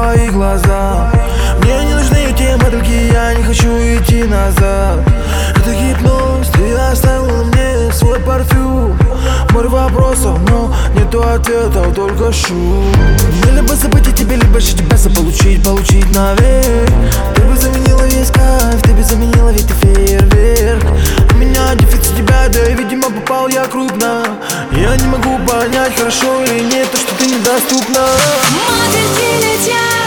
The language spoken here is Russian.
твои глаза. Мне не нужны эти модельки, я не хочу идти назад. Это гипноз, ты оставила мне свой парфюм. Море вопросов, но нету ответов, только шум. Мне либо забыть о тебе, либо же тебя заполучить навек. Ты бы заменила весь кайф, ты бы заменила ведь ты фейерверк. У меня дефицит тебя, да и видимо попал я крупно. Я не могу понять, хорошо или нет, то что ты недоступна. Модельки летят.